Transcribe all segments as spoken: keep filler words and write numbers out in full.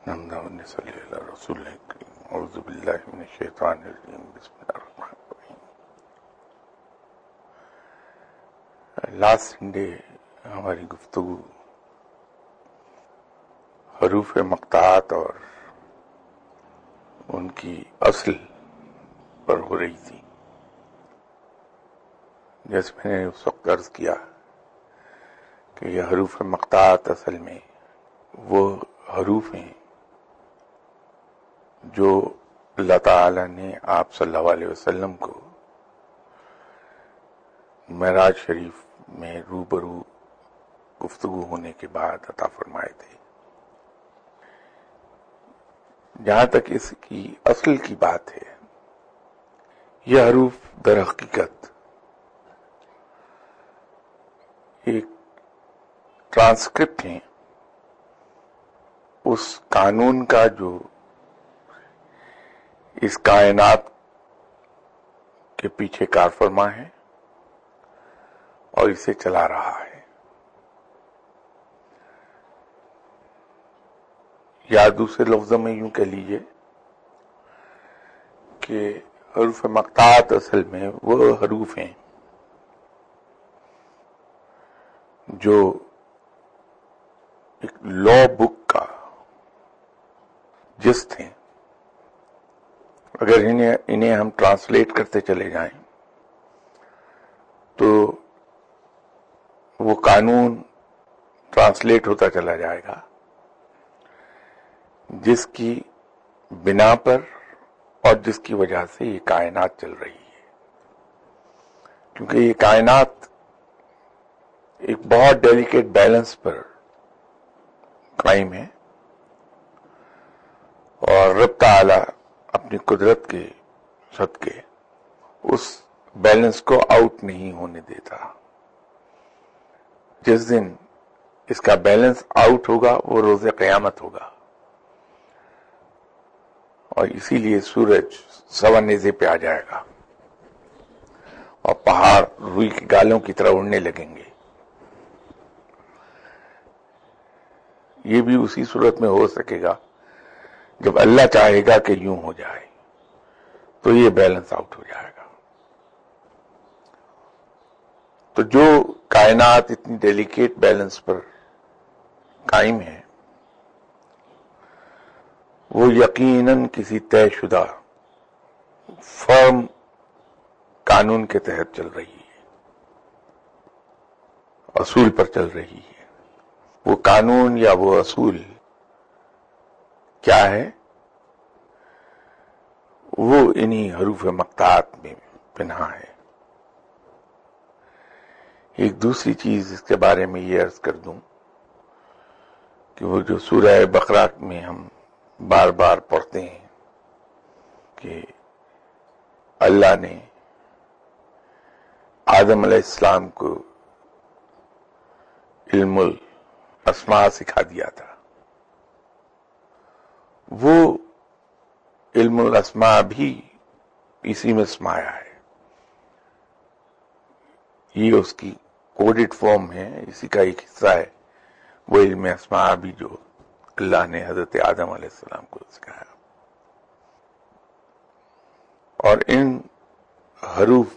نحمدہ و نصلی علی رسول کریم اعوذ باللہ من الشیطان الرجیم بسم اللہ الرحمن الرحیم. لاسٹ سنڈے ہماری گفتگو حروف مقطعات اور ان کی اصل پر ہو رہی تھی. جیسے میں نے اس وقت عرض کیا کہ یہ حروف مقطعات اصل میں وہ حروف ہیں جو اللہ تعالی نے آپ صلی اللہ علیہ وسلم کو معراج شریف میں روبرو گفتگو ہونے کے بعد عطا فرمائے تھے. جہاں تک اس کی اصل کی بات ہے، یہ حروف در حقیقت ایک ٹرانسکرپٹ ہیں اس قانون کا جو اس کائنات کے پیچھے کار فرما ہے اور اسے چلا رہا ہے. یا دوسرے لفظوں میں یوں کہہ لیجئے کہ حروف مقطعات اصل میں وہ حروف ہیں جو ایک لا بک کا جست ہیں. اگر انہیں انہیں ہم ٹرانسلیٹ کرتے چلے جائیں تو وہ قانون ٹرانسلیٹ ہوتا چلا جائے گا جس کی بنا پر اور جس کی وجہ سے یہ کائنات چل رہی ہے. کیونکہ یہ کائنات ایک بہت ڈیلیکیٹ بیلنس پر قائم ہے اور رب تعالی اپنی قدرت کے صدقے اس بیلنس کو آؤٹ نہیں ہونے دیتا. جس دن اس کا بیلنس آؤٹ ہوگا وہ روز قیامت ہوگا، اور اسی لیے سورج سوا نیزے پہ آ جائے گا اور پہاڑ روئی کی گالوں کی طرح اڑنے لگیں گے. یہ بھی اسی صورت میں ہو سکے گا جب اللہ چاہے گا کہ یوں ہو جائے تو یہ بیلنس آؤٹ ہو جائے گا. تو جو کائنات اتنی ڈیلیکیٹ بیلنس پر قائم ہے وہ یقیناً کسی طے شدہ فرم قانون کے تحت چل رہی ہے، اصول پر چل رہی ہے. وہ قانون یا وہ اصول کیا ہے؟ وہ انہی حروف مقطعات میں پنہا ہے. ایک دوسری چیز اس کے بارے میں یہ عرض کر دوں کہ وہ جو سورہ بقرہ میں ہم بار بار پڑھتے ہیں کہ اللہ نے آدم علیہ السلام کو علم الاسماء سکھا دیا تھا، وہ علم الاسماء بھی اسی میں سمایا ہے. یہ اس کی کوڈڈ فارم ہے، اسی کا ایک حصہ ہے وہ علم اسماء بھی جو اللہ نے حضرت آدم علیہ السلام کو سکھایا. اور ان حروف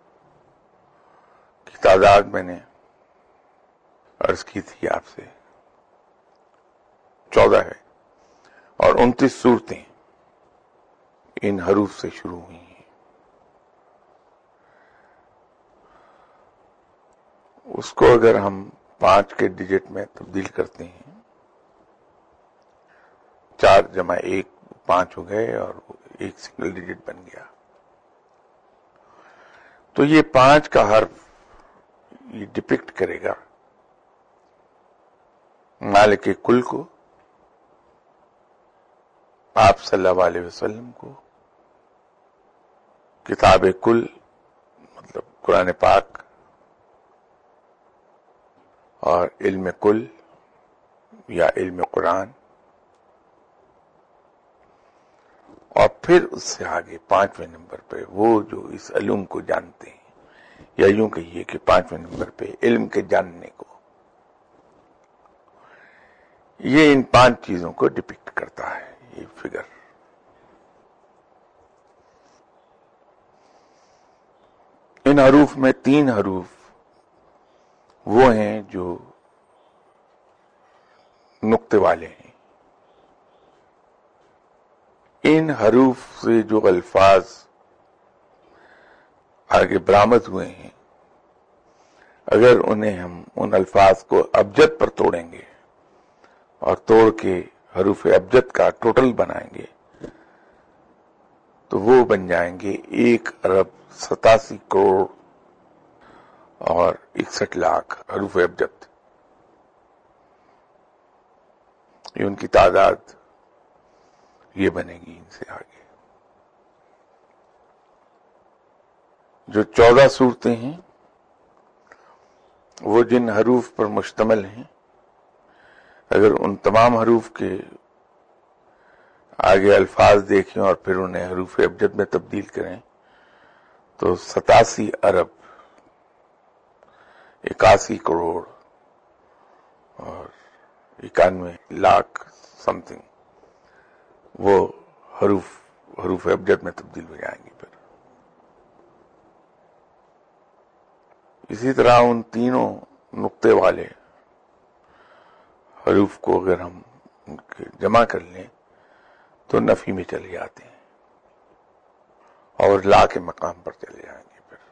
کی تعداد میں نے عرض کی تھی آپ سے چودہ ہے، اور انتیس صورتیں ان حروف سے شروع ہوئی ہیں. اس کو اگر ہم پانچ کے ڈیجٹ میں تبدیل کرتے ہیں، چار جمع ایک پانچ ہو گئے اور ایک سنگل ڈیجٹ بن گیا، تو یہ پانچ کا حرف یہ ڈپکٹ کرے گا مالک کل کو، آپ صلی اللہ علیہ وسلم کو، کتاب کل مطلب قرآن پاک، اور علم کل یا علم قرآن، اور پھر اس سے آگے پانچویں نمبر پہ وہ جو اس علم کو جانتے ہیں، یا یوں کہیے کہ پانچویں نمبر پہ علم کے جاننے کو. یہ ان پانچ چیزوں کو ڈپکٹ کرتا ہے یہ فگر. ان حروف میں تین حروف وہ ہیں جو نقطے والے ہیں. ان حروف سے جو الفاظ آگے برآمد ہوئے ہیں، اگر انہیں ہم ان الفاظ کو ابجد پر توڑیں گے اور توڑ کے حروف ابجد کا ٹوٹل بنائیں گے تو وہ بن جائیں گے ایک ارب ستاسی کروڑ اور اکسٹھ لاکھ حروف ابجد. یہ ان کی تعداد یہ بنے گی ان سے آگے. جو چودہ صورتیں ہیں وہ جن حروف پر مشتمل ہیں، اگر ان تمام حروف کے آگے الفاظ دیکھیں اور پھر انہیں حروف ابجد میں تبدیل کریں تو ستاسی ارب اکاسی کروڑ اور اکانوے لاکھ سم تھنگ وہ حروف حروف ابجد میں تبدیل ہو جائیں گے. پھر اسی طرح ان تینوں نقطے والے حروف کو اگر ہم ان کے جمع کر لیں تو نفی میں چلے جاتے ہیں اور لا کے مقام پر چلے جائیں گے. پھر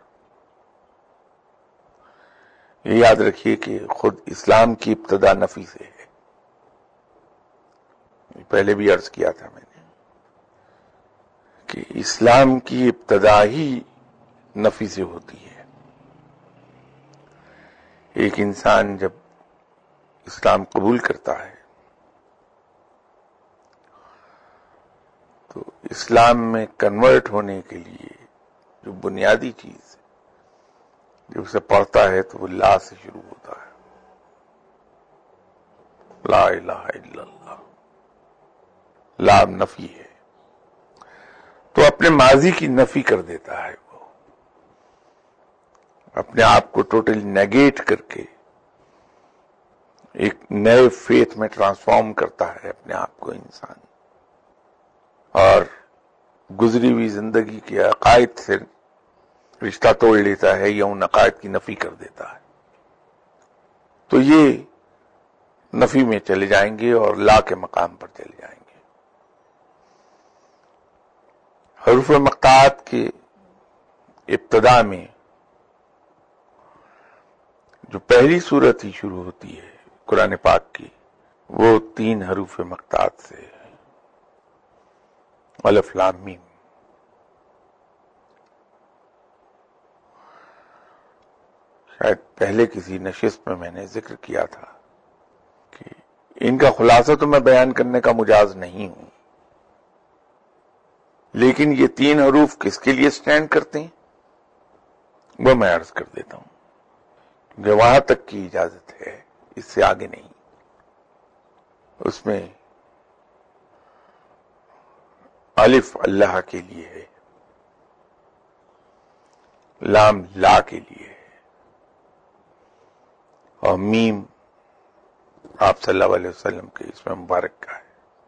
یہ یاد رکھیے کہ خود اسلام کی ابتدا نفی سے ہے. پہلے بھی عرض کیا تھا میں نے کہ اسلام کی ابتدا ہی نفی سے ہوتی ہے. ایک انسان جب اسلام قبول کرتا ہے تو اسلام میں کنورٹ ہونے کے لیے جو بنیادی چیز جب اسے پڑھتا ہے تو وہ لا سے شروع ہوتا ہے. لا الہ الا اللہ. لا نفی ہے تو اپنے ماضی کی نفی کر دیتا ہے. وہ اپنے آپ کو ٹوٹلی نیگیٹ کر کے ایک نئے فیتھ میں ٹرانسفارم کرتا ہے اپنے آپ کو انسان، اور گزری ہوئی زندگی کے عقائد سے رشتہ توڑ لیتا ہے یا ان عقائد کی نفی کر دیتا ہے. تو یہ نفی میں چلے جائیں گے اور لا کے مقام پر چلے جائیں گے. حروف مقطوعات کے ابتدا میں جو پہلی صورت ہی شروع ہوتی ہے قرآن پاک کی وہ تین حروف مقطوعات سے ہے. الف لام میم. شاید پہلے کسی نشست میں میں نے ذکر کیا تھا کہ ان کا خلاصہ تو میں بیان کرنے کا مجاز نہیں ہوں، لیکن یہ تین حروف کس کے لیے سٹینڈ کرتے ہیں وہ میں عرض کر دیتا ہوں کہ وہاں تک کی اجازت ہے، اس سے آگے نہیں. اس میں الف اللہ کے لیے ہے، لام لا کے لیے ہے، اور میم آپ صلی اللہ علیہ وسلم کے اس میں مبارک کا ہے.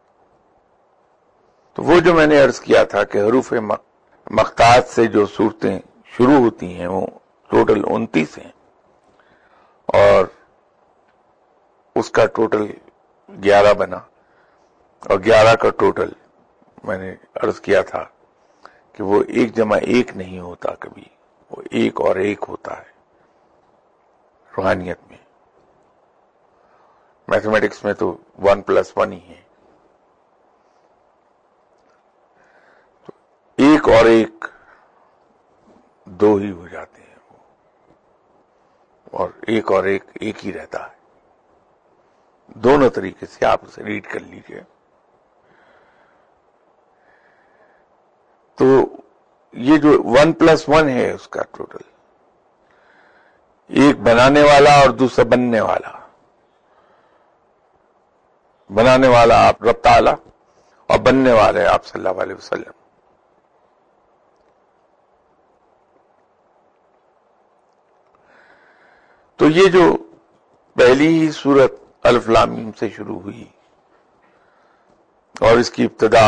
تو وہ جو میں نے عرض کیا تھا کہ حروف مقطوعات سے جو صورتیں شروع ہوتی ہیں وہ ٹوٹل انتیس ہیں اور اس کا ٹوٹل گیارہ بنا، اور گیارہ کا ٹوٹل میں نے عرض کیا تھا کہ وہ ایک جمع ایک نہیں ہوتا، کبھی وہ ایک اور ایک ہوتا ہے. روحانیت میں، میتھمیٹکس میں تو ون پلس ون ہی ہے. تو ایک اور ایک دو ہی ہو جاتے ہیں وہ، اور ایک اور ایک ایک ہی رہتا ہے. دونوں طریقے سے آپ اسے ریڈ کر لیجئے. تو یہ جو ون پلس ون ہے اس کا ٹوٹل، ایک بنانے والا اور دوسرا بننے والا. بنانے والا آپ رب تعالی اور بننے والے آپ صلی اللہ علیہ وسلم. تو یہ جو پہلی ہی صورت الف لام میم سے شروع ہوئی اور اس کی ابتدا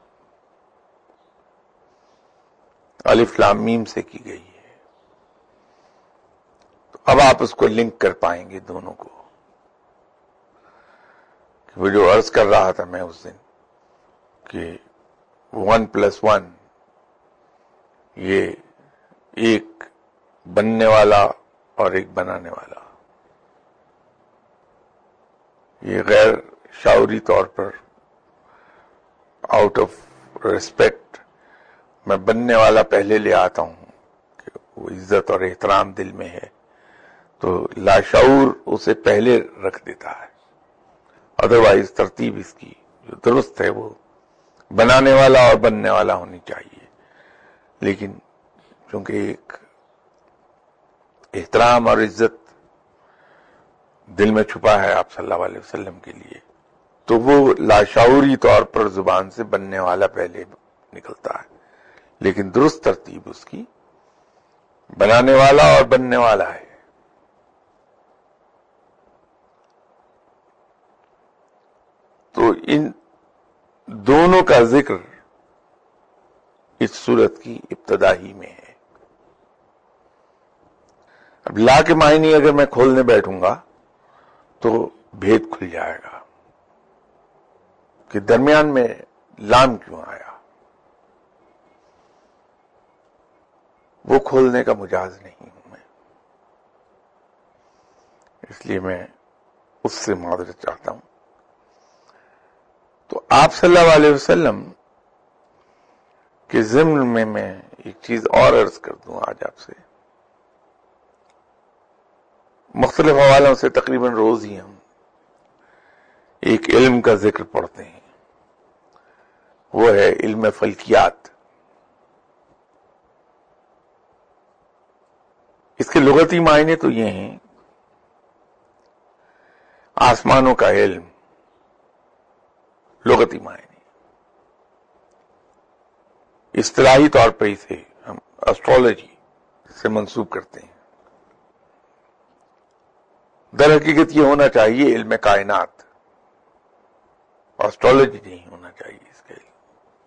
الف لام میم سے کی گئی ہے، تو اب آپ اس کو لنک کر پائیں گے دونوں کو. کہ وہ جو عرض کر رہا تھا میں اس دن کہ ون پلس ون یہ ایک بننے والا اور ایک بنانے والا، یہ غیر شعوری طور پر آؤٹ آف ریسپیکٹ میں بننے والا پہلے لے آتا ہوں کہ وہ عزت اور احترام دل میں ہے، تو لاشعور اسے پہلے رکھ دیتا ہے. ادروائز ترتیب اس کی جو درست ہے وہ بنانے والا اور بننے والا ہونی چاہیے، لیکن چونکہ ایک احترام اور عزت دل میں چھپا ہے آپ صلی اللہ علیہ وسلم کے لیے، تو وہ لاشعوری طور پر زبان سے بننے والا پہلے نکلتا ہے، لیکن درست ترتیب اس کی بنانے والا اور بننے والا ہے. تو ان دونوں کا ذکر اس صورت کی ابتدا ہی میں ہے. اب لا کے معنی اگر میں کھولنے بیٹھوں گا تو بھید کھل جائے گا کہ درمیان میں لام کیوں آیا، وہ کھولنے کا مجاز نہیں ہوں میں، اس لیے میں اس سے معذرت چاہتا ہوں. تو آپ صلی اللہ علیہ وسلم کے ضمن میں میں ایک چیز اور عرض کر دوں آج آپ سے. مختلف حوالوں سے تقریباً روز ہی ہم ایک علم کا ذکر پڑھتے ہیں، وہ ہے علم فلکیات. اس کے لغتی معنی تو یہ ہیں آسمانوں کا علم، لغتی معنی. اصطلاحی طور پر اسے ہم اسٹرالوجی سے منسوب کرتے ہیں. در حقیقت یہ ہونا چاہیے علم کائنات، اسٹرالوجی نہیں ہونا چاہیے اس کے علم.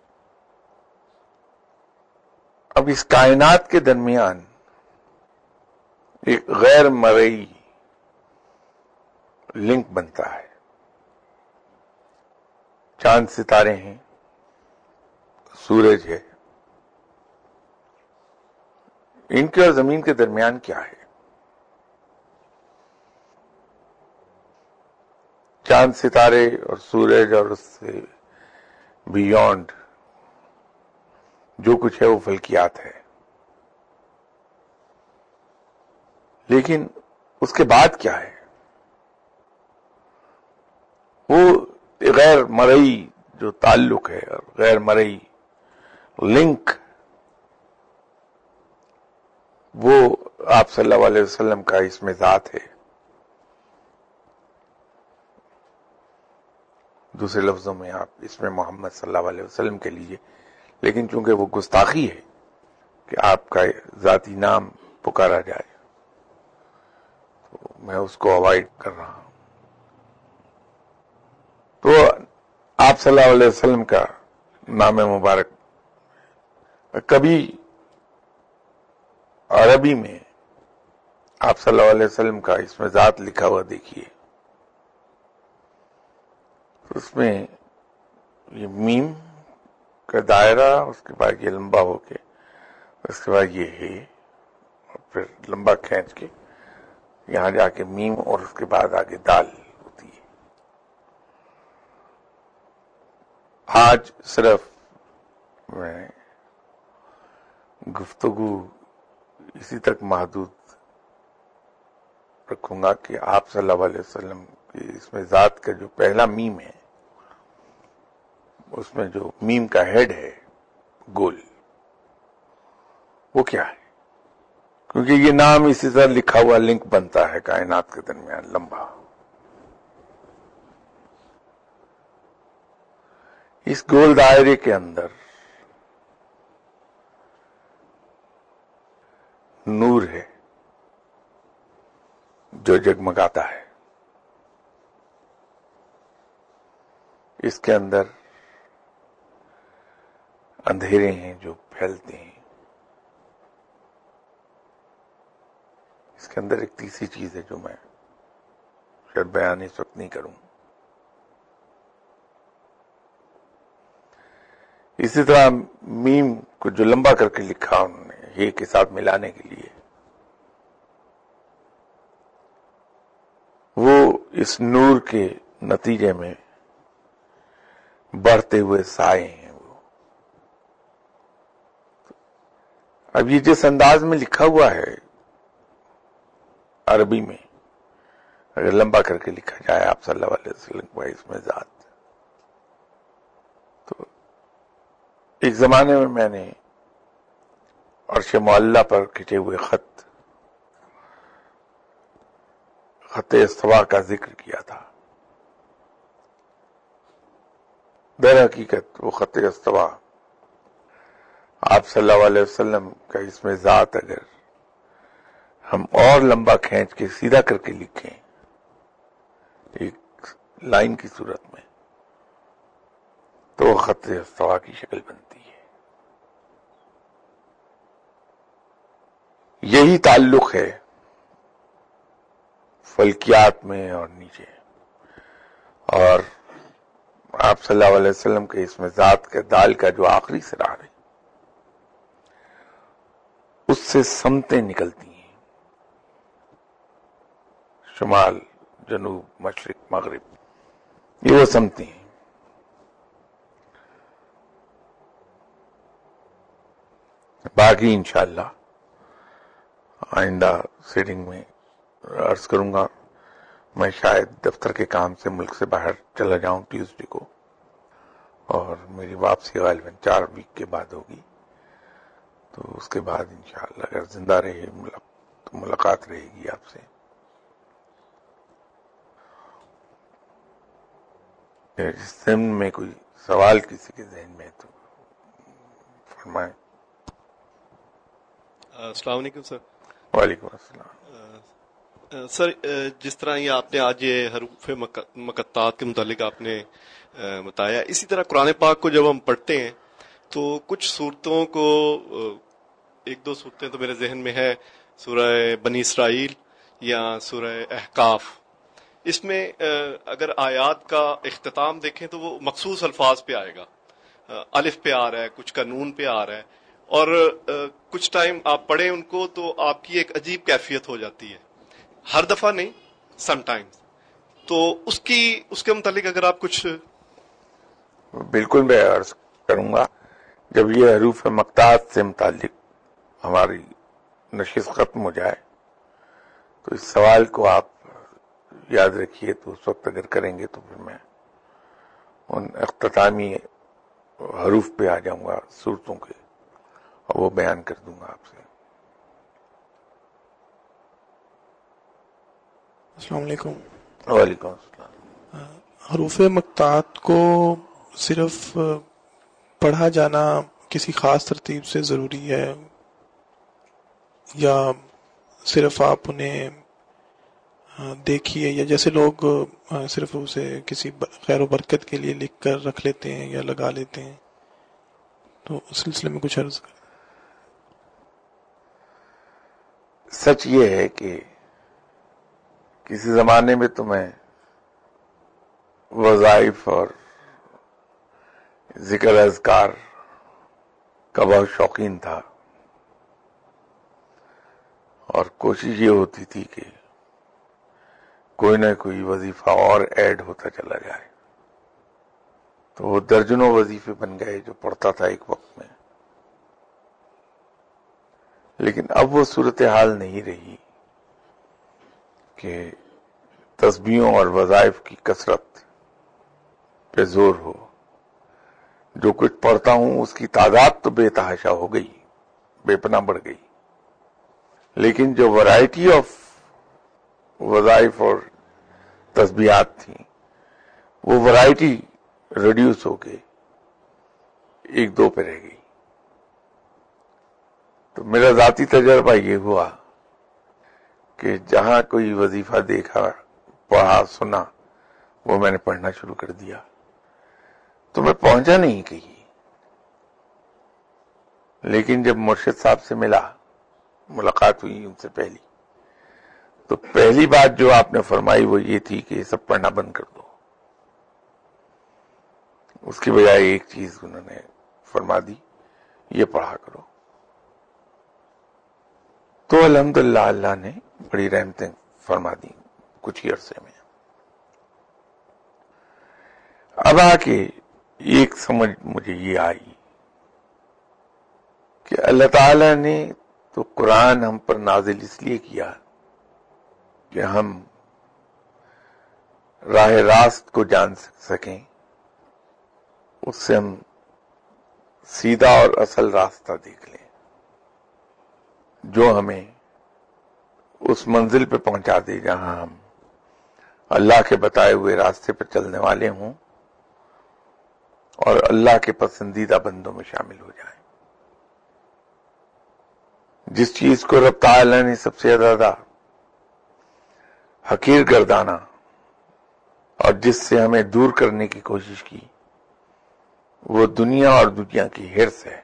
اب اس کائنات کے درمیان ایک غیر مرئی لنک بنتا ہے. چاند ستارے ہیں، سورج ہے، ان کے اور زمین کے درمیان کیا ہے؟ چاند ستارے اور سورج اور اس سے بیونڈ جو کچھ ہے وہ فلکیات ہے، لیکن اس کے بعد کیا ہے؟ وہ غیر مرئی جو تعلق ہے اور غیر مرئی لنک، وہ آپ صلی اللہ علیہ وسلم کا اس میں ذات ہے. دوسرے لفظوں میں آپ اس میں محمد صلی اللہ علیہ وسلم کے لیجئے، لیکن چونکہ وہ گستاخی ہے کہ آپ کا ذاتی نام پکارا جائے تو میں اس کو اوائڈ کر رہا ہوں. تو آپ صلی اللہ علیہ وسلم کا نام مبارک کبھی عربی میں آپ صلی اللہ علیہ وسلم کا اس میں ذات لکھا ہوا دیکھیے، اس میں یہ میم کا دائرہ، اس کے بعد یہ لمبا ہو کے، اس کے بعد یہ ہے، اور پھر لمبا کھینچ کے یہاں جا کے میم، اور اس کے بعد آگے دال ہوتی ہے. آج صرف میں گفتگو اسی تک محدود رکھوں گا کہ آپ صلی اللہ علیہ وسلم کی اس میں ذات کا جو پہلا میم ہے، اس میں جو میم کا ہیڈ ہے گول، وہ کیا ہے؟ کیونکہ یہ نام اسی طرح لکھا ہوا لنک بنتا ہے کائنات کے درمیان لمبا. اس گول دائرے کے اندر نور ہے جو جگمگاتا ہے. اس کے اندر اندھیرے ہیں جو پھیلتے ہیں. اس کے اندر ایک تیسری چیز ہے جو میں شاید بیان اس وقت نہیں کروں. اسی طرح میم کو جو لمبا کر کے لکھا انہوں نے یہ کے ساتھ ملانے کے لیے، وہ اس نور کے نتیجے میں بڑھتے ہوئے سائے ہیں. وہ اب یہ جس انداز میں لکھا ہوا ہے عربی میں، اگر لمبا کر کے لکھا جائے آپ صلی اللہ علیہ وسلم کو اس میں ذات، تو ایک زمانے میں میں نے عرش معلیٰ پر کھنچے ہوئے خط خط استوا کا ذکر کیا تھا. در حقیقت وہ خط استوا آپ صلی اللہ علیہ وسلم کا اس میں ذات اگر ہم اور لمبا کھینچ کے سیدھا کر کے لکھیں ایک لائن کی صورت میں تو وہ خط استوا کی شکل بنتی ہے. یہی تعلق ہے فلکیات میں اور نیچے، اور آپ صلی اللہ علیہ وسلم کے اس میں ذات کے دال کا جو آخری سرا ہے اس سے سمتیں نکلتی ہیں، شمال، جنوب، مشرق، مغرب، یہ وہ سمتیں ہیں. باقی انشاءاللہ آئندہ سیٹنگ میں عرض کروں گا. میں شاید دفتر کے کام سے ملک سے باہر چلا جاؤں ٹیوزڈے کو، اور میری واپسی غالباً چار ویک کے بعد ہوگی. تو اس کے بعد انشاءاللہ اگر زندہ رہے تو ملاقات رہے گی آپ سے. اس ضمن میں کوئی سوال کسی کے ذہن میں تو فرمائیں. السلام علیکم سر. وعلیکم السلام. سر جس طرح یہ آپ نے آج یہ حروف مقطعات کے متعلق آپ نے بتایا، اسی طرح قرآن پاک کو جب ہم پڑھتے ہیں تو کچھ صورتوں کو، ایک دو صورتیں تو میرے ذہن میں ہے، سورہ بنی اسرائیل یا سورہ احقاف. اس میں اگر آیات کا اختتام دیکھیں تو وہ مخصوص الفاظ پہ آئے گا، الف پہ آ رہا ہے، کچھ کا نون پہ آ رہا ہے، اور کچھ ٹائم آپ پڑھیں ان کو تو آپ کی ایک عجیب کیفیت ہو جاتی ہے. ہر دفعہ نہیں، سم ٹائمز. تو اس کی اس کے متعلق اگر آپ کچھ. بالکل میں عرض کروں گا. جب یہ حروف مقطعات سے متعلق ہماری نشست ختم ہو جائے تو اس سوال کو آپ یاد رکھیے، تو اس وقت اگر کریں گے تو پھر میں ان اختتامی حروف پہ آ جاؤں گا صورتوں کے، اور وہ بیان کر دوں گا آپ سے. السلام علیکم. وعلیکم السلام. حروف مقطعات کو صرف پڑھا جانا کسی خاص ترتیب سے ضروری ہے، یا صرف آپ انہیں دیکھیے، یا جیسے لوگ صرف اسے کسی خیر و برکت کے لیے لکھ کر رکھ لیتے ہیں یا لگا لیتے ہیں، تو اس سلسلے میں کچھ عرض کریں. سچ یہ ہے کہ کسی زمانے میں تو میں وظائف اور ذکر اذکار کا بہت شوقین تھا، اور کوشش یہ ہوتی تھی کہ کوئی نہ کوئی وظیفہ اور ایڈ ہوتا چلا جائے. تو وہ درجنوں وظیفے بن گئے جو پڑھتا تھا ایک وقت میں. لیکن اب وہ صورتحال نہیں رہی کہ تسبیحوں اور وظائف کی کثرت پہ زور ہو. جو کچھ پڑھتا ہوں اس کی تعداد تو بے تحاشا ہو گئی، بے پناہ بڑھ گئی، لیکن جو ورائٹی آف وظائف اور تسبیحات تھیں وہ ورائٹی ریڈیوس ہو کے ایک دو پہ رہ گئی. تو میرا ذاتی تجربہ یہ ہوا کہ جہاں کوئی وظیفہ دیکھا، پڑھا، سنا، وہ میں نے پڑھنا شروع کر دیا. تو میں پہنچا نہیں کہیں، لیکن جب مرشد صاحب سے ملا، ملاقات ہوئی ان سے پہلی، تو پہلی بات جو آپ نے فرمائی وہ یہ تھی کہ یہ سب پڑھنا بند کر دو. اس کی بجائے ایک چیز انہوں نے فرما دی، یہ پڑھا کرو. تو الحمدللہ اللہ نے بڑی رحمتیں فرما دی کچھ ہی عرصے میں. اب آ کے ایک سمجھ مجھے یہ آئی کہ اللہ تعالی نے تو قرآن ہم پر نازل اس لیے کیا کہ ہم راہ راست کو جان سکیں، اس سے ہم سیدھا اور اصل راستہ دیکھ لیں جو ہمیں اس منزل پہ پہنچا دے جہاں ہم اللہ کے بتائے ہوئے راستے پر چلنے والے ہوں اور اللہ کے پسندیدہ بندوں میں شامل ہو جائیں. جس چیز کو رب تعالی نے سب سے زیادہ حقیر گردانا اور جس سے ہمیں دور کرنے کی کوشش کی وہ دنیا اور دنیا کی ہرس ہے.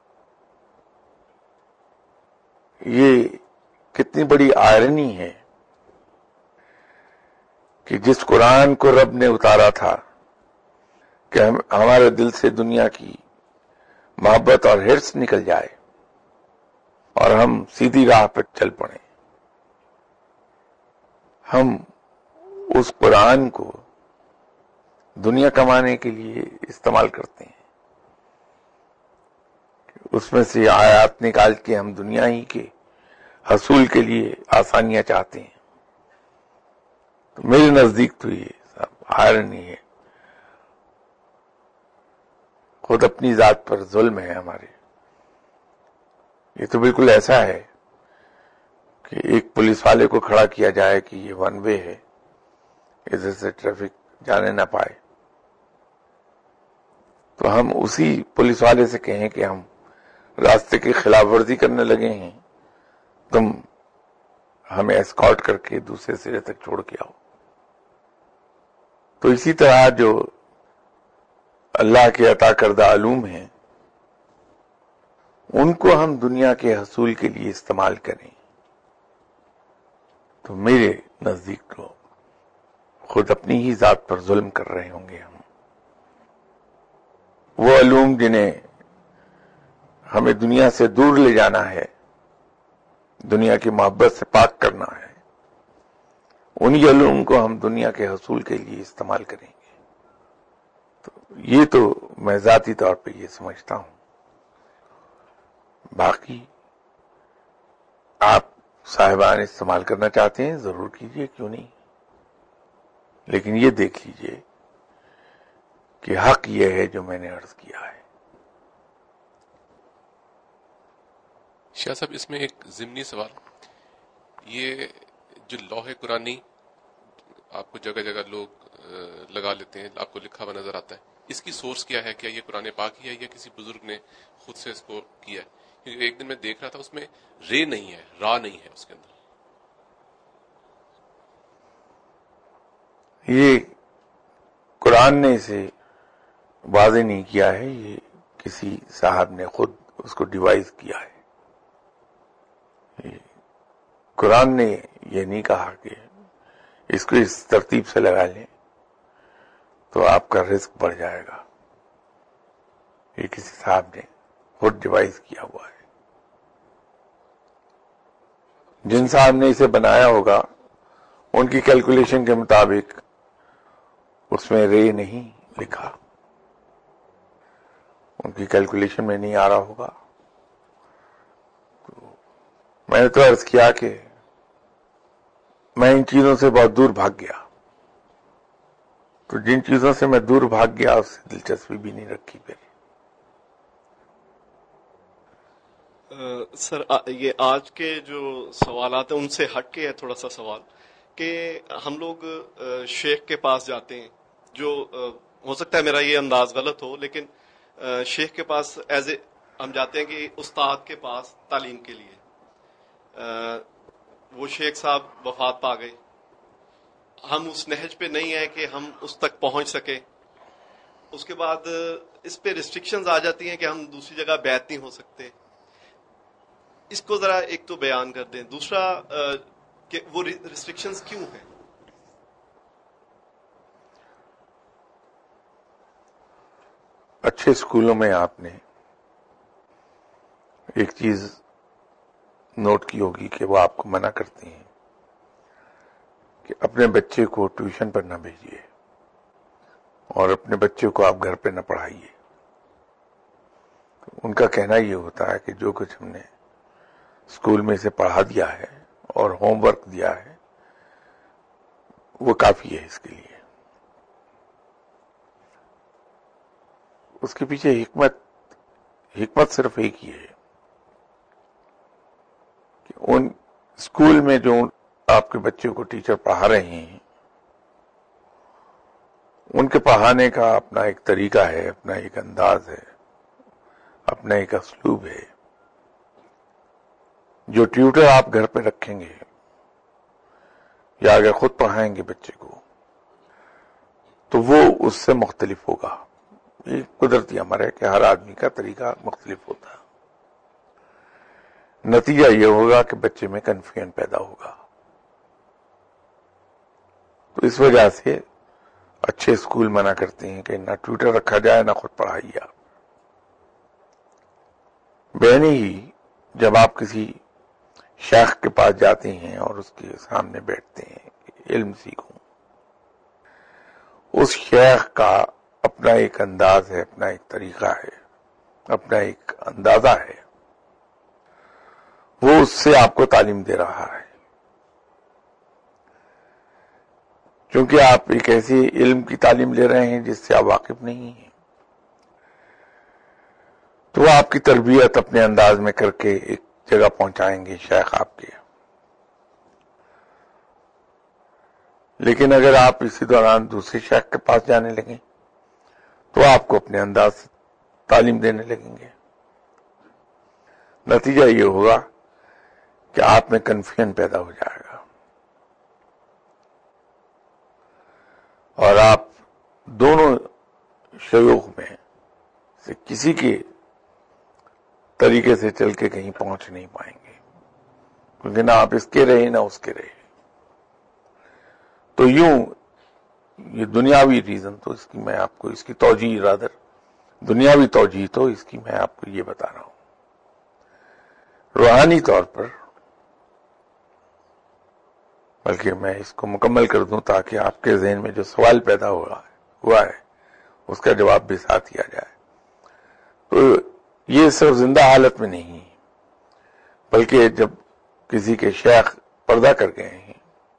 یہ کتنی بڑی آئرنی ہے کہ جس قرآن کو رب نے اتارا تھا کہ ہم ہمارے دل سے دنیا کی محبت اور ہرس نکل جائے اور ہم سیدھی راہ پر چل پڑیں، ہم اس قرآن کو دنیا کمانے کے لیے استعمال کرتے ہیں. اس میں سے آیات نکال کے ہم دنیا ہی کے حصول کے لیے آسانیاں چاہتے ہیں. تو میرے نزدیک تو یہ سب آئرنی ہے، خود اپنی ذات پر ظلم ہے ہمارے. یہ تو بالکل ایسا ہے کہ ایک پولیس والے کو کھڑا کیا جائے کہ یہ ون وے ہے، ادھر سے ٹریفک جانے نہ پائے، تو ہم اسی پولیس والے سے کہیں کہ ہم راستے کی خلاف ورزی کرنے لگے ہیں، تم ہمیں اسکارٹ کر کے دوسرے سرے تک چھوڑ کے آؤ. تو اسی طرح جو اللہ کے عطا کردہ علوم ہیں ان کو ہم دنیا کے حصول کے لیے استعمال کریں تو میرے نزدیک تو خود اپنی ہی ذات پر ظلم کر رہے ہوں گے. ہم وہ علوم جنہیں ہمیں دنیا سے دور لے جانا ہے، دنیا کی محبت سے پاک کرنا ہے، انہی علوم کو ہم دنیا کے حصول کے لیے استعمال کریں گے. تو یہ تو میں ذاتی طور پہ یہ سمجھتا ہوں. باقی آپ صاحبان استعمال کرنا چاہتے ہیں ضرور کیجئے، کیوں نہیں، لیکن یہ دیکھ لیجئے کہ حق یہ ہے جو میں نے عرض کیا ہے. شاہ صاحب اس میں ایک ضمنی سوال، یہ جو لوح قرآنی آپ کو جگہ جگہ لوگ لگا لیتے ہیں، آپ کو لکھا ہوا نظر آتا ہے، اس کی سورس کیا ہے؟ کیا یہ قرآن پاک ہی ہے یا کسی بزرگ نے خود سے اس کو کیا ہے؟ کیونکہ ایک دن میں دیکھ رہا تھا اس میں رے نہیں ہے، را نہیں ہے اس کے اندر. یہ قرآن نے اسے واضح نہیں کیا ہے، یہ کسی صاحب نے خود اس کو ڈیوائز کیا ہے. قرآن نے یہ نہیں کہا کہ اس کو اس ترتیب سے لگا لیں تو آپ کا رزق بڑھ جائے گا. یہ کسی صاحب نے خود ڈیوائز کیا ہوا ہے. جن صاحب نے اسے بنایا ہوگا ان کی کیلکولیشن کے مطابق اس میں رے نہیں لکھا، ان کی کیلکولیشن میں نہیں آ رہا ہوگا. میں نے تو عرض کیا کہ میں ان چیزوں سے بہت دور بھاگ گیا، تو جن چیزوں سے میں دور بھاگ گیا اس سے دلچسپی بھی نہیں رکھی. پھر سر یہ آج کے جو سوالات ہیں ان سے ہٹ کے ہے تھوڑا سا سوال کہ ہم لوگ شیخ کے پاس جاتے ہیں، جو ہو سکتا ہے میرا یہ انداز غلط ہو، لیکن شیخ کے پاس ایز اے ہم جاتے ہیں کہ استاد کے پاس تعلیم کے لیے. وہ شیخ صاحب وفات پا گئے، ہم اس نہج پہ نہیں ہیں کہ ہم اس تک پہنچ سکے، اس کے بعد اس پہ ریسٹرکشنز آ جاتی ہیں کہ ہم دوسری جگہ بیعت نہیں ہو سکتے. اس کو ذرا ایک تو بیان کر دیں. دوسرا کہ وہ ریسٹرکشنز کیوں ہیں؟ اچھے اسکولوں میں آپ نے ایک چیز نوٹ کی ہوگی کہ وہ آپ کو منع کرتے ہیں کہ اپنے بچے کو ٹیوشن پر نہ بھیجیے اور اپنے بچے کو آپ گھر پہ نہ پڑھائیے. ان کا کہنا یہ ہوتا ہے کہ جو کچھ ہم نے اسکول میں سے پڑھا دیا ہے اور ہوم ورک دیا ہے وہ کافی ہے اس کے لیے. اس کے پیچھے حکمت حکمت صرف ایک ہی ہے کہ ان اسکول میں جو آپ کے بچے کو ٹیچر پڑھا رہے ہیں ان کے پڑھانے کا اپنا ایک طریقہ ہے، اپنا ایک انداز ہے، اپنا ایک اسلوب ہے. جو ٹیوٹر آپ گھر پہ رکھیں گے یا اگر خود پڑھائیں گے بچے کو تو وہ اس سے مختلف ہوگا. یہ قدرتی امر ہے کہ ہر آدمی کا طریقہ مختلف ہوتا ہے. نتیجہ یہ ہوگا کہ بچے میں کنفیوژن پیدا ہوگا. تو اس وجہ سے اچھے اسکول منع کرتے ہیں کہ نہ ٹیوٹر رکھا جائے نہ خود پڑھائیے آپ. بہنیں ہی جب آپ کسی شیخ کے پاس جاتے ہیں اور اس کے سامنے بیٹھتے ہیں کہ علم سیکھوں، اس شیخ کا اپنا ایک انداز ہے، اپنا ایک طریقہ ہے، اپنا ایک اندازہ ہے. وہ اس سے آپ کو تعلیم دے رہا ہے. چونکہ آپ ایک ایسی علم کی تعلیم لے رہے ہیں جس سے آپ واقف نہیں ہیں تو وہ آپ کی تربیت اپنے انداز میں کر کے ایک جگہ پہنچائیں گے شیخ آپ کے. لیکن اگر آپ اسی دوران دوسرے شیخ کے پاس جانے لگیں تو آپ کو اپنے انداز سے تعلیم دینے لگیں گے. نتیجہ یہ ہوگا کہ آپ میں کنفیوژن پیدا ہو جائے گا اور آپ دونوں شیوخ میں سے کسی کے طریقے سے چل کے کہیں پہنچ نہیں پائیں گے، کیونکہ نہ آپ اس کے رہے نہ اس کے رہے. تو یوں یہ دنیاوی ریزن تو اس کی میں آپ کو اس کی توجیہ رادر دنیاوی توجیہ تو اس کی میں آپ کو یہ بتا رہا ہوں. روحانی طور پر بلکہ میں اس کو مکمل کر دوں تاکہ آپ کے ذہن میں جو سوال پیدا ہوا ہوا ہے اس کا جواب بھی ساتھ ہی آ جائے. تو یہ صرف زندہ حالت میں نہیں بلکہ جب کسی کے شیخ پردہ کر گئے ہیں،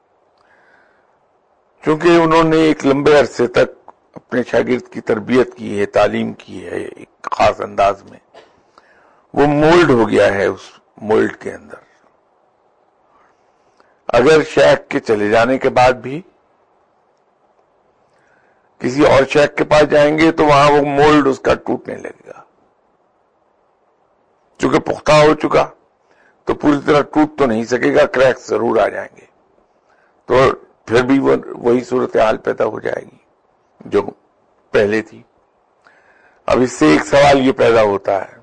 چونکہ انہوں نے ایک لمبے عرصے تک اپنے شاگرد کی تربیت کی ہے، تعلیم کی ہے ایک خاص انداز میں، وہ مولڈ ہو گیا ہے اس مولڈ کے اندر. اگر شیخ کے چلے جانے کے بعد بھی کسی اور شیخ کے پاس جائیں گے تو وہاں وہ مولڈ اس کا ٹوٹنے لگے گا. چونکہ پختہ ہو چکا تو پوری طرح ٹوٹ تو نہیں سکے گا، کریکس ضرور آ جائیں گے. تو پھر بھی وہ وہی صورتحال پیدا ہو جائے گی جو پہلے تھی. اب اس سے ایک سوال یہ پیدا ہوتا ہے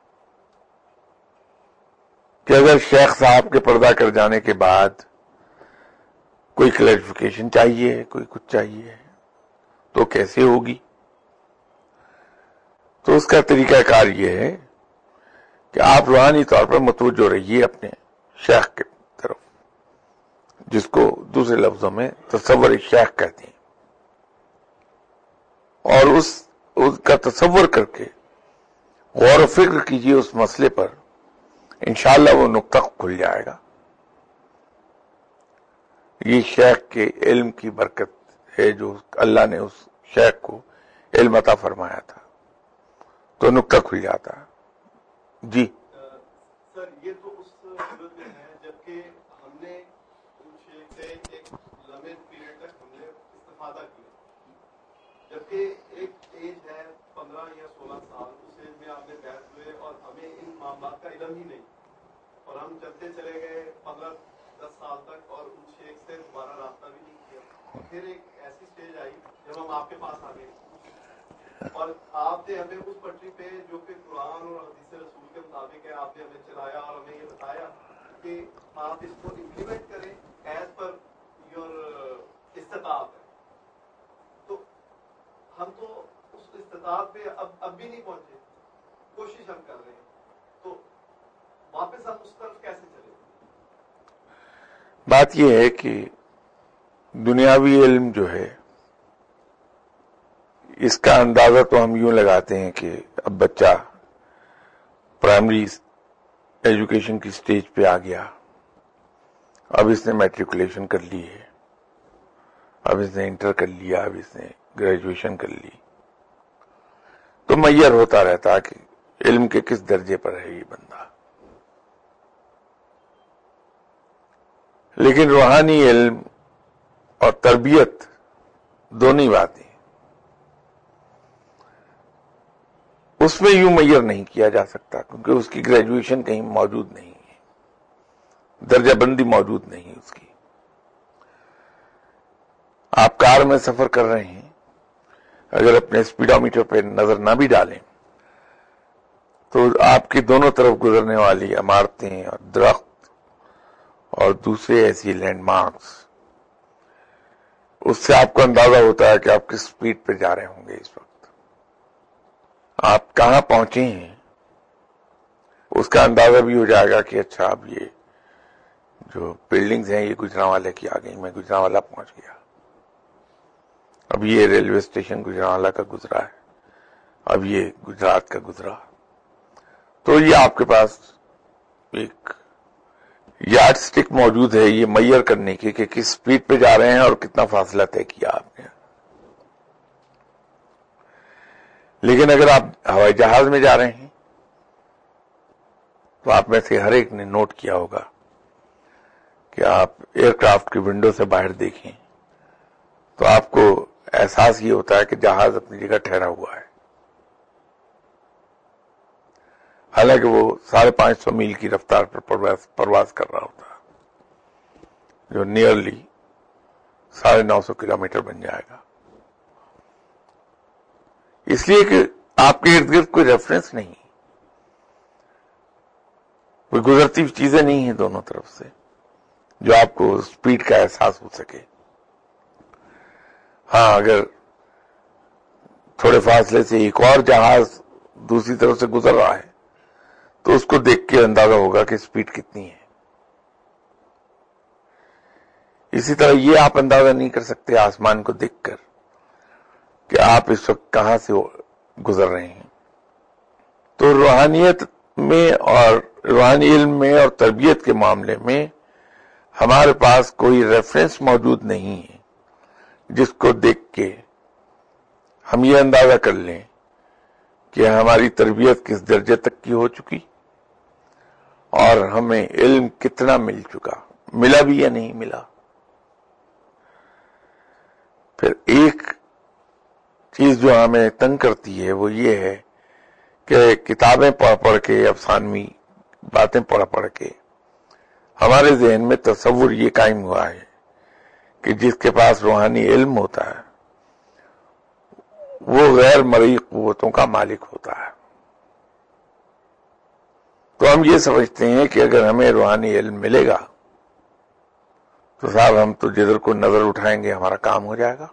کہ اگر شیخ صاحب کے پردہ کر جانے کے بعد کوئی کلیریفیکیشن چاہیے، کوئی کچھ چاہیے تو کیسے ہوگی؟ تو اس کا طریقہ کار یہ ہے کہ آپ روحانی طور پر متوجہ رہیے اپنے شیخ کے طرف، جس کو دوسرے لفظوں میں تصور شیخ کہتے ہیں، اور اس اس کا تصور کر کے غور و فکر کیجیے اس مسئلے پر. انشاءاللہ وہ نقطہ کھل جائے گا. یہ شیخ کے علم کی برکت ہے جو اللہ نے اس شیخ کو علم عطا فرمایا تھا، تو نقطہ کھل جاتا ہے. جی سر، یہ تو اس صورت میں ہے جبکہ ہم نے ان شیخ سے ایک لمبے پیریڈ تک ہم نے استفادہ کیا، جبکہ ایک ایج ہے پندرہ یا سولہ سال، اس ایج میں آپ نے بیعت ہوئے اور ہمیں ان معاملات کا علم ہی نہیں، اور ہم چلتے چلے گئے پندرہ دس سال تک اور ان شیخ سے دوبارہ رابطہ بھی نہیں کیا. اور پھر ایک ایسی اسٹیج آئی جب ہم آپ کے پاس آ گئے. اور آپ نے ہمیں اس پٹری پہ جو کہ قرآن اور حدیث رسول کے مطابق ہے آپ نے ہمیں چلایا اور ہمیں یہ بتایا کہ آپ اس کو امپلیمنٹ کریں ایز پر یور استطاعت ہے. تو ہم تو اس استطاعت پہ اب اب بھی نہیں پہنچے, کوشش ہم کر رہے ہیں, تو واپس ہم اس طرف کیسے چلیں؟ بات یہ ہے کہ دنیاوی علم جو ہے اس کا اندازہ تو ہم یوں لگاتے ہیں کہ اب بچہ پرائمری ایجوکیشن کی سٹیج پہ آ گیا, اب اس نے میٹریکولیشن کر لی ہے, اب اس نے انٹر کر لیا, اب اس نے گریجویشن کر لی, تو میئر ہوتا رہتا کہ علم کے کس درجے پر ہے یہ بندہ. لیکن روحانی علم اور تربیت دونوں باتیں اس میں یوں میئر نہیں کیا جا سکتا, کیونکہ اس کی گریجویشن کہیں موجود نہیں ہے, درجہ بندی موجود نہیں ہے اس کی. آپ کار میں سفر کر رہے ہیں, اگر اپنے اسپیڈومیٹر پہ نظر نہ بھی ڈالیں تو آپ کی دونوں طرف گزرنے والی عمارتیں اور درخت اور دوسرے ایسی لینڈ مارکس, اس سے آپ کو اندازہ ہوتا ہے کہ آپ کس سپیڈ پہ جا رہے ہوں گے اس وقت, آپ کہاں پہنچے ہیں اس کا اندازہ بھی ہو جائے گا کہ اچھا اب یہ جو بلڈنگز ہیں یہ گجرانوالے کی آ گئی, میں گجرانوالا پہنچ گیا, اب یہ ریلوے اسٹیشن گجرانوالا کا گزرا ہے, اب یہ گجرات کا گزرا. تو یہ آپ کے پاس ایک یارڈ سٹک موجود ہے یہ میئر کرنے کی کہ کس سپیڈ پہ جا رہے ہیں اور کتنا فاصلہ طے کیا آپ نے. لیکن اگر آپ ہوائی جہاز میں جا رہے ہیں تو آپ میں سے ہر ایک نے نوٹ کیا ہوگا کہ آپ ایئر کرافٹ کی ونڈو سے باہر دیکھیں تو آپ کو احساس یہ ہوتا ہے کہ جہاز اپنی جگہ ٹھہرا ہوا ہے, حالانکہ وہ ساڑھے پانچ سو میل کی رفتار پر پرواز پرواز کر رہا ہوتا ہے, جو نیئرلی ساڑھے نو سو کلو میٹر بن جائے گا. اس لیے کہ آپ کے ارد گرد کوئی ریفرنس نہیں, کوئی گزرتی ہوئی چیزیں نہیں ہیں دونوں طرف سے جو آپ کو سپیڈ کا احساس ہو سکے. ہاں اگر تھوڑے فاصلے سے ایک اور جہاز دوسری طرف سے گزر رہا ہے تو اس کو دیکھ کے اندازہ ہوگا کہ سپیڈ کتنی ہے. اسی طرح یہ آپ اندازہ نہیں کر سکتے آسمان کو دیکھ کر کہ آپ اس وقت کہاں سے گزر رہے ہیں. تو روحانیت میں اور روحانی علم میں اور تربیت کے معاملے میں ہمارے پاس کوئی ریفرنس موجود نہیں ہے جس کو دیکھ کے ہم یہ اندازہ کر لیں کہ ہماری تربیت کس درجے تک کی ہو چکی اور ہمیں علم کتنا مل چکا, ملا بھی یا نہیں ملا. پھر ایک چیز جو ہمیں تنگ کرتی ہے وہ یہ ہے کہ کتابیں پڑھ پڑھ کے, افسانوی باتیں پڑھ پڑھ کے ہمارے ذہن میں تصور یہ قائم ہوا ہے کہ جس کے پاس روحانی علم ہوتا ہے وہ غیر مرئی قوتوں کا مالک ہوتا ہے. تو ہم یہ سمجھتے ہیں کہ اگر ہمیں روحانی علم ملے گا تو صاحب ہم تو جدھر کو نظر اٹھائیں گے ہمارا کام ہو جائے گا,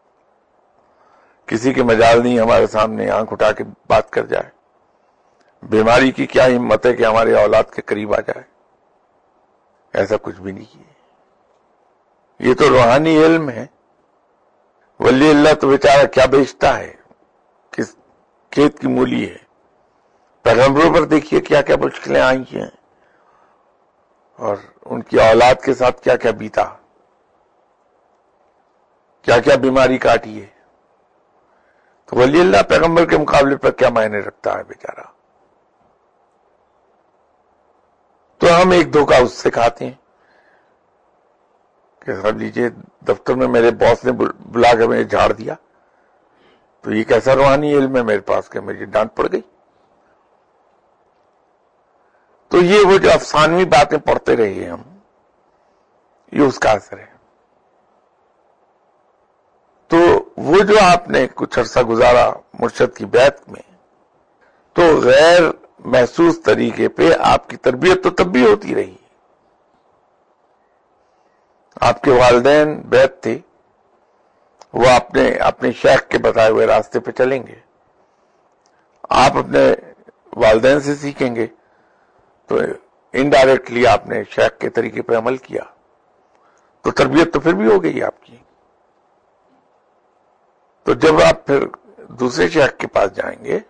کسی کے مجال نہیں ہمارے سامنے آنکھ اٹھا کے بات کر جائے. بیماری کی کیا ہمت ہے کہ ہمارے اولاد کے قریب آ جائے, ایسا کچھ بھی نہیں ہے. یہ تو روحانی علم ہے. ولی اللہ تو بیچارہ کیا بیچتا ہے, کس کھیت کی مولی ہے. پیغمبروں پر دیکھیے کیا کیا مشکلیں آئی ہیں اور ان کی اولاد کے ساتھ کیا کیا بیتا, کیا کیا بیماری کاٹی ہے. تو ولی اللہ پیغمبر کے مقابلے پر کیا معنی رکھتا ہے بیچارہ. تو ہم ایک دھوکہ اس سے کھاتے ہیں کہ سمجھ لیجیے دفتر میں میرے باس نے بلا کر مجھے جھاڑ دیا تو یہ کیسا روحانی علم ہے میرے پاس کہ مجھے ڈانٹ پڑ گئی. تو یہ وہ جو افسانوی باتیں پڑھتے رہے ہم, یہ اس کا اثر ہے. تو وہ جو آپ نے کچھ عرصہ گزارا مرشد کی بیعت میں، تو غیر محسوس طریقے پہ آپ کی تربیت تو تب بھی ہوتی رہی. آپ کے والدین بیعت تھے، وہ اپنے اپنے شیخ کے بتائے ہوئے راستے پہ چلیں گے، آپ اپنے والدین سے سیکھیں گے، تو انڈائریکٹلی آپ نے شیخ کے طریقے پہ عمل کیا تو تربیت تو پھر بھی ہو گئی آپ کی. تو جب آپ پھر دوسرے شیخ کے پاس جائیں گے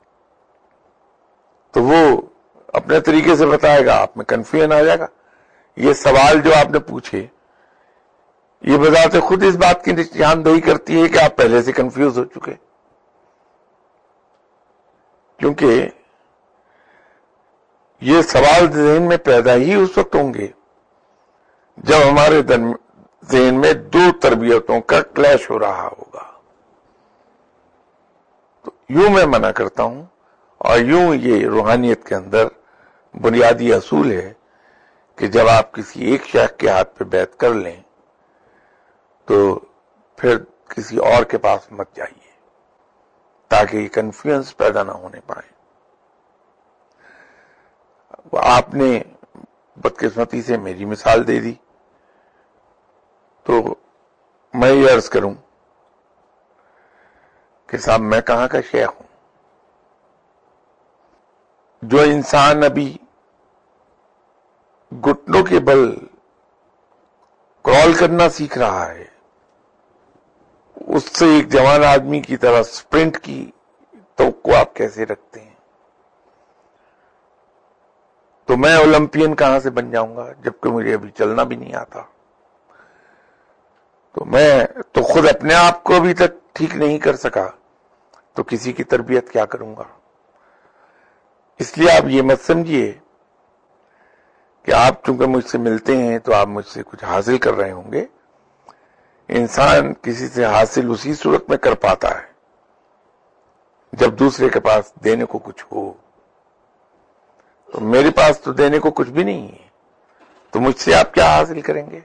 تو وہ اپنے طریقے سے بتائے گا، آپ میں کنفیوژن آ جائے گا. یہ سوال جو آپ نے پوچھے یہ بذات خود اس بات کی نشاندہی کرتی ہے کہ آپ پہلے سے کنفیوز ہو چکے، کیونکہ یہ سوال ذہن میں پیدا ہی اس وقت ہوں گے جب ہمارے ذہن میں دو تربیتوں کا کلیش ہو رہا ہوگا. تو یوں میں منع کرتا ہوں، اور یوں یہ روحانیت کے اندر بنیادی اصول ہے کہ جب آپ کسی ایک شیخ کے ہاتھ پہ بیعت کر لیں تو پھر کسی اور کے پاس مت جائیے تاکہ یہ کنفیوژنس پیدا نہ ہونے پائے. آپ نے بدقسمتی سے میری مثال دے دی تو میں یہ عرض کروں کہ صاحب میں کہاں کا شیخ ہوں؟ جو انسان ابھی گھٹنوں کے بل کرال کرنا سیکھ رہا ہے، اس سے ایک جوان آدمی کی طرح سپرنٹ کی توقع آپ کیسے رکھتے ہیں؟ تو میں اولمپئن کہاں سے بن جاؤں گا جبکہ مجھے ابھی چلنا بھی نہیں آتا؟ تو میں تو خود اپنے آپ کو ابھی تک ٹھیک نہیں کر سکا تو کسی کی تربیت کیا کروں گا؟ اس لیے آپ یہ مت سمجھیے کہ آپ چونکہ مجھ سے ملتے ہیں تو آپ مجھ سے کچھ حاصل کر رہے ہوں گے. انسان کسی سے حاصل اسی صورت میں کر پاتا ہے جب دوسرے کے پاس دینے کو کچھ ہو. تو میرے پاس تو دینے کو کچھ بھی نہیں ہے، تو مجھ سے آپ کیا حاصل کریں گے؟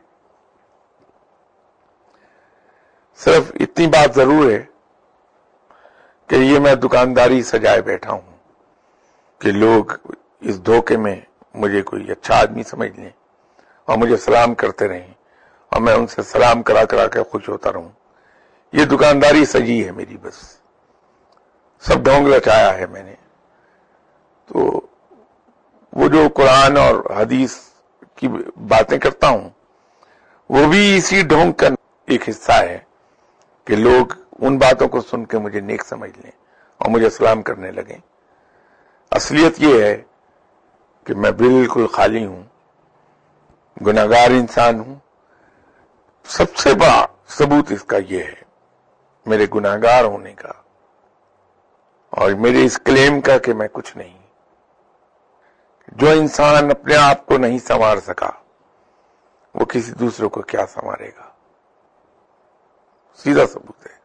صرف اتنی بات ضرور ہے کہ یہ میں دکانداری سجائے بیٹھا ہوں کہ لوگ اس دھوکے میں مجھے کوئی اچھا آدمی سمجھ لیں اور مجھے سلام کرتے رہیں اور میں ان سے سلام کرا کرا کے خوش ہوتا رہوں. یہ دکانداری سجی ہے میری، بس سب ڈھونگ لچایا ہے میں نے. تو وہ جو قرآن اور حدیث کی باتیں کرتا ہوں وہ بھی اسی ڈھونگ کا ایک حصہ ہے کہ لوگ ان باتوں کو سن کے مجھے نیک سمجھ لیں اور مجھے سلام کرنے لگیں. اصلیت یہ ہے کہ میں بالکل خالی ہوں، گناہگار انسان ہوں. سب سے بڑا ثبوت اس کا یہ ہے میرے گناہگار ہونے کا اور میرے اس کلیم کا کہ میں کچھ نہیں. جو انسان اپنے آپ کو نہیں سنوار سکا وہ کسی دوسرے کو کیا سنوارے گا؟ سیدھا ثبوت ہے.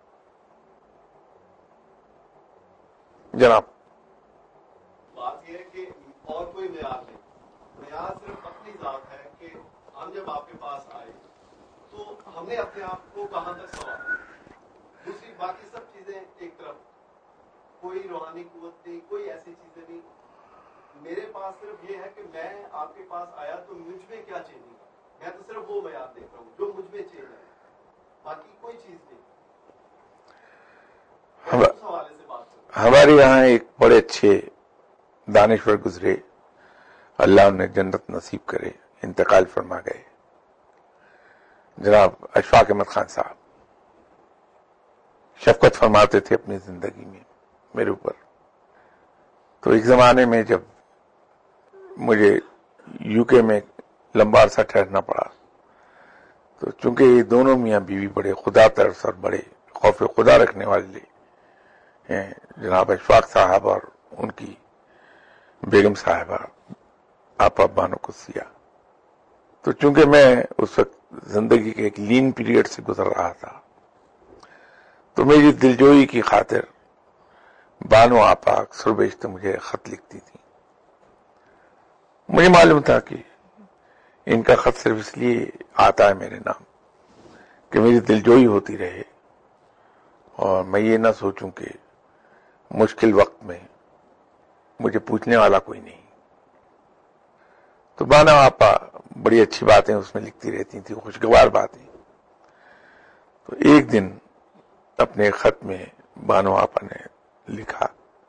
جناب بات یہ ہے کہ اور کوئی معیار نہیں، معیار صرف اپنی ذات ہے کہ ہم جب آپ کے پاس آئے تو ہم نے اپنے آپ کو کہاں تک سنوارا. دوسری باقی سب چیزیں ایک طرف، کوئی روحانی قوت نہیں، کوئی ایسی چیزیں نہیں. میرے پاس صرف یہ ہے کہ میں آپ کے پاس آیا تو مجھ میں کیا چینج ہوگا. میں تو صرف وہ معیار دیکھ رہا ہوں جو مجھ میں چینج ہے، باقی کوئی چیز نہیں. اس حوالے سے بات کروں. ہمارے یہاں ایک بڑے اچھے دانشور گزرے، اللہ انہیں جنت نصیب کرے، انتقال فرما گئے، جناب اشفاق احمد خان صاحب. شفقت فرماتے تھے اپنی زندگی میں میرے اوپر. تو ایک زمانے میں جب مجھے یو کے میں لمبا عرصہ ٹھہرنا پڑا تو چونکہ یہ دونوں میاں بیوی بڑے خدا ترس اور بڑے خوف خدا رکھنے والے ہیں، جناب اشفاق صاحب اور ان کی بیگم صاحبہ آپا بانو قدسیہ. تو چونکہ میں اس وقت زندگی کے ایک لین پیریڈ سے گزر رہا تھا تو میری دلجوئی کی خاطر بانو آپا اکثر بیشتر مجھے خط لکھتی تھی. مجھے معلوم تھا کہ ان کا خط صرف اس لیے آتا ہے میرے نام کہ میری دلجوئی ہوتی رہے اور میں یہ نہ سوچوں کہ مشکل وقت میں مجھے پوچھنے والا کوئی نہیں. تو بانو آپا بڑی اچھی باتیں اس میں لکھتی رہتی تھی, خوشگوار باتیں. تو ایک دن اپنے خط میں بانو آپا نے لکھا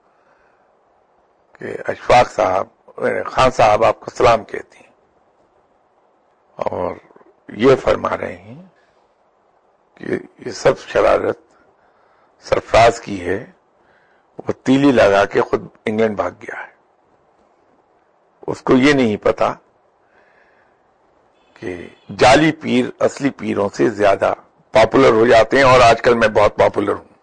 کہ اشفاق صاحب, خان صاحب آپ کو سلام کہتے ہیں اور یہ فرما رہے ہیں کہ یہ سب شرارت سرفراز کی ہے, وہ تیلی لگا کے خود انگلینڈ بھاگ گیا ہے. اس کو یہ نہیں پتا کہ جعلی پیر اصلی پیروں سے زیادہ پاپولر ہو جاتے ہیں, اور آج کل میں بہت پاپولر ہوں.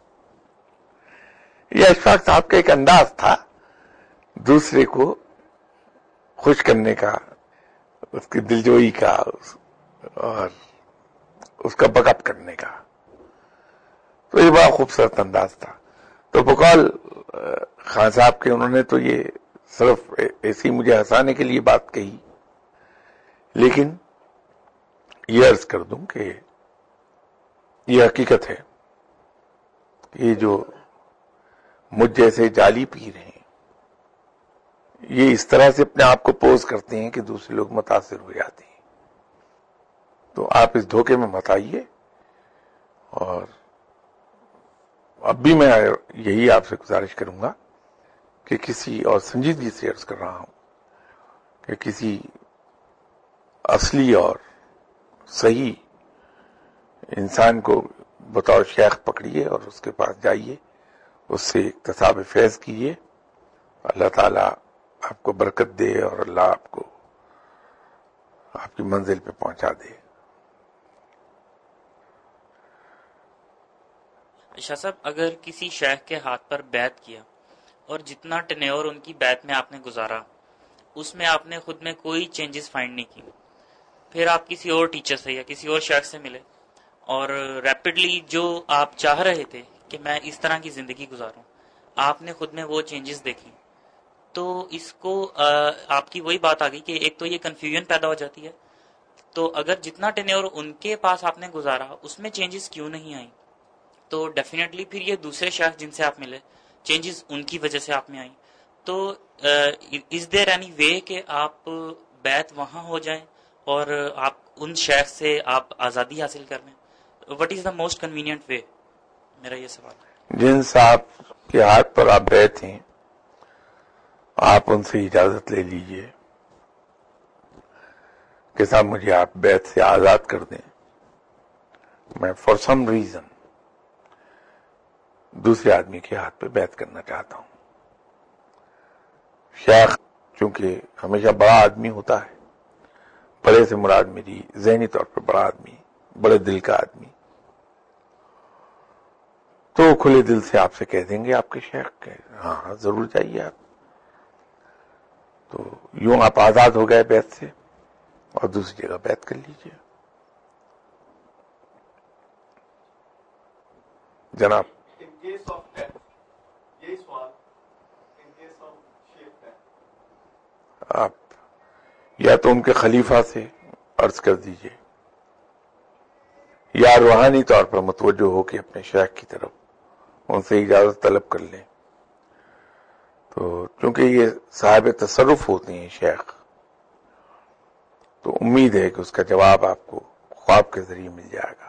یہ اشفاق صاحب کا ایک انداز تھا دوسرے کو خوش کرنے کا, اس کی دلجوئی کا اور اس کا بک اپ کرنے کا. تو یہ بڑا خوبصورت انداز تھا. تو بقول خان صاحب کے انہوں نے تو یہ صرف ایسی مجھے ہنسانے کے لیے بات کہی, لیکن یہ عرض کر دوں کہ یہ حقیقت ہے. یہ جو مجھ جیسے جعلی پیر ہیں یہ اس طرح سے اپنے آپ کو پوز کرتے ہیں کہ دوسرے لوگ متاثر ہو جاتے ہیں. تو آپ اس دھوکے میں مت آئیے. اور اب بھی میں یہی آپ سے گزارش کروں گا کہ کسی, اور سنجیدگی سے عرض کر رہا ہوں کہ کسی اصلی اور صحیح انسان کو بطور شیخ پکڑیے اور اس کے پاس جائیے, اس سے اکتساب فیض کیجیے. اللہ تعالیٰ آپ کو برکت دے اور اللہ آپ کو آپ کی منزل پہ پہنچا دے. شاہ صاحب, اگر کسی شیخ کے ہاتھ پر بیعت کیا اور جتنا ٹینیور ان کی بیعت میں آپ نے گزارا اس میں آپ نے خود میں کوئی چینجز فائنڈ نہیں کی, پھر آپ کسی اور ٹیچر سے یا کسی اور شیخ سے ملے اور ریپڈلی جو آپ چاہ رہے تھے کہ میں اس طرح کی زندگی گزاروں, آپ نے خود میں وہ چینجز دیکھی, تو اس کو آپ کی وہی بات آ گئی کہ ایک تو یہ کنفیوژن پیدا ہو جاتی ہے. تو اگر جتنا ٹینیور ان کے پاس آپ نے گزارا اس میں چینجز کیوں نہیں آئی, تو ڈیفینیٹلی پھر یہ دوسرے شیخ جن سے آپ ملے چینجز ان کی وجہ سے آپ میں آئی. تو از دیر اینی وے کہ آپ بیعت وہاں ہو جائیں اور آپ ان شیخ سے آپ آزادی حاصل کر لیں؟ What is the most convenient way? میرا یہ سوال ہے. جن صاحب کے ہاتھ پر آپ بیعت ہیں آپ ان سے اجازت لے لیجئے کہ صاحب مجھے آپ بیعت سے آزاد کر دیں, میں فار سم ریزن دوسرے آدمی کے ہاتھ پہ بیعت کرنا چاہتا ہوں. شیخ چونکہ ہمیشہ بڑا آدمی ہوتا ہے, بڑے سے مراد میری ذہنی طور پر بڑا آدمی, بڑے دل کا آدمی, تو کھلے دل سے آپ سے کہہ دیں گے آپ کے شیخ کے ہاں ہاں ضرور جائیے آپ. تو یوں آپ آزاد ہو گئے بیعت سے اور دوسری جگہ بیعت کر لیجئے. جناب آپ یا تو ان کے خلیفہ سے عرض کر دیجئے یا روحانی طور پر متوجہ ہو کے اپنے شیخ کی طرف ان سے اجازت طلب کر لیں. تو چونکہ یہ صاحب تصرف ہوتے ہیں شیخ, تو امید ہے کہ اس کا جواب آپ کو خواب کے ذریعے مل جائے گا.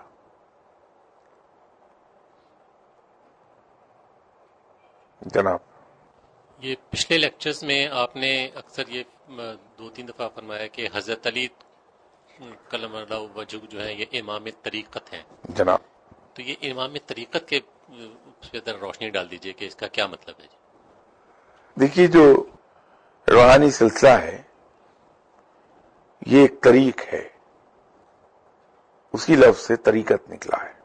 جناب, یہ پچھلے لیکچرز میں آپ نے اکثر یہ دو تین دفعہ فرمایا کہ حضرت علی کلم اللہ وجہ جو ہے یہ امام طریقت ہیں. جناب, تو یہ امام طریقت کے پہ ذرا روشنی ڈال دیجئے کہ اس کا کیا مطلب ہے. دیکھیے, جو روحانی سلسلہ ہے یہ ایک طریق ہے, اسی لفظ سے طریقت نکلا ہے.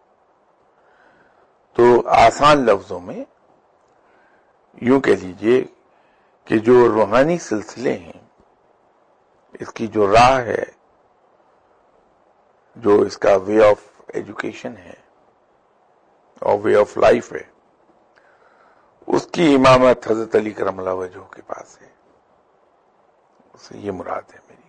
تو آسان لفظوں میں یوں کہہ لیجئے کہ جو روحانی سلسلے ہیں اس کی جو راہ ہے, جو اس کا وے آف ایجوکیشن ہے اور وے آف لائف ہے, اس کی امامت حضرت علی کرم اللہ وجہ کے پاس ہے. اس سے یہ مراد ہے میری.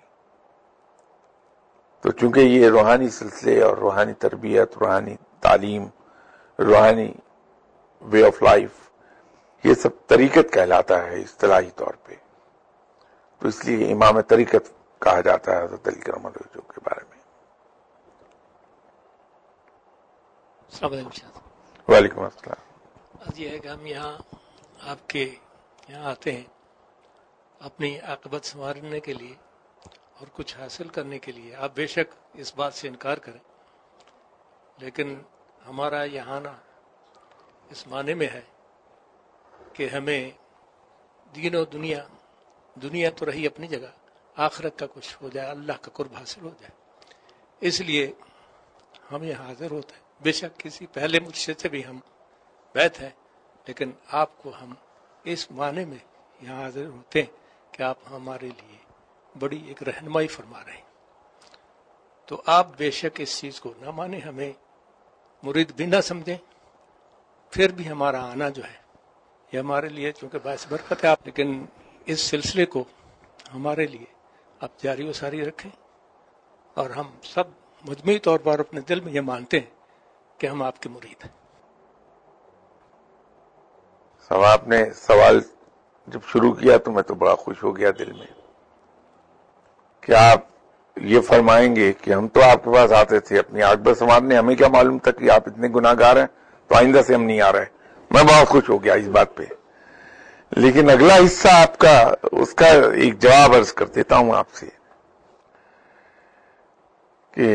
تو چونکہ یہ روحانی سلسلے اور روحانی تربیت, روحانی تعلیم روحانی وے آف لائف، یہ سب طریقت کہلاتا ہے اصطلاحی طور پہ. تو اس لیے امام طریقت کہا جاتا ہے حضرت علی کرم اللہ وجہہ کے بارے میں. السلام علیکم شاہ. وعلیکم السلام. یہ ہے کہ ہم یہاں آپ کے یہاں آتے ہیں اپنی عاقبت سنوارنے کے لیے اور کچھ حاصل کرنے کے لیے. آپ بے شک اس بات سے انکار کریں، لیکن ہمارا یہاں نا اس معنی میں ہے کہ ہمیں دین و دنیا دنیا تو رہی اپنی جگہ، آخرت کا کچھ ہو جائے، اللہ کا قرب حاصل ہو جائے، اس لیے ہم یہاں حاضر ہوتے ہیں. بے شک کسی پہلے مرشد سے بھی ہم بیعت ہیں، لیکن آپ کو ہم اس معنی میں یہاں حاضر ہوتے ہیں کہ آپ ہمارے لیے بڑی ایک رہنمائی فرما رہے ہیں. تو آپ بے شک اس چیز کو نہ مانیں، ہمیں مرید بھی نہ سمجھیں، پھر بھی ہمارا آنا جو ہے یہ ہمارے لیے چونکہ باعث برکت ہے آپ، لیکن اس سلسلے کو ہمارے لیے آپ جاری و ساری رکھیں. اور ہم سب مجموعی طور پر اپنے دل میں یہ مانتے ہیں کہ ہم آپ کے مرید ہیں. سب آپ نے سوال جب شروع کیا تو میں تو بڑا خوش ہو گیا دل میں کہ آپ یہ فرمائیں گے کہ ہم تو آپ کے پاس آتے تھے اپنی عاقبت سنوارنے، ہمیں کیا معلوم تھا کہ آپ اتنے گناہ گار ہیں، تو آئندہ سے ہم نہیں آ رہے. میں بہت خوش ہو گیا اس بات پہ. لیکن اگلا حصہ آپ کا، اس کا ایک جواب عرض کر دیتا ہوں آپ سے کہ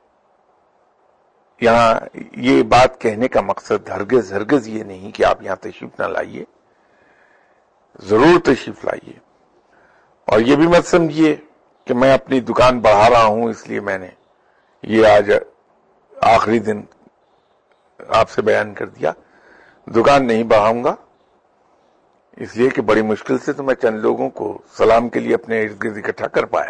یہاں یہ بات کہنے کا مقصد ہرگز ہرگز یہ نہیں کہ آپ یہاں تشریف نہ لائیے، ضرور تشریف لائیے. اور یہ بھی مت سمجھیے کہ میں اپنی دکان بڑھا رہا ہوں اس لیے میں نے یہ آج آخری دن آپ سے بیان کر دیا. دکان نہیں بڑھاؤں گا، اس لیے کہ بڑی مشکل سے تو میں چند لوگوں کو سلام کے لیے اپنے ارد گرد اکٹھا کر پایا.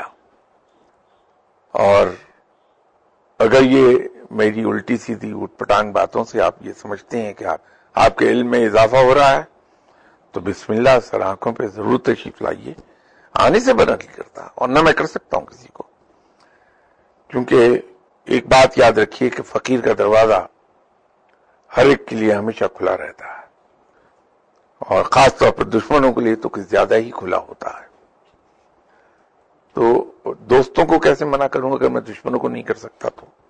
اور اگر یہ میری الٹی سیدھی اوٹ پٹانگ باتوں سے آپ یہ سمجھتے ہیں کہ آپ آپ کے علم میں اضافہ ہو رہا ہے تو بسم اللہ، سر آنکھوں پہ ضرور تشریف لائیے. آنے سے منع نہیں کرتا اور نہ میں کر سکتا ہوں کسی کو، کیونکہ ایک بات یاد رکھیے کہ فقیر کا دروازہ ہر ایک کے لیے ہمیشہ کھلا رہتا ہے، اور خاص طور پر دشمنوں کے لیے تو کچھ زیادہ ہی کھلا ہوتا ہے. تو دوستوں کو کیسے منع کروں اگر میں دشمنوں کو نہیں کر سکتا تو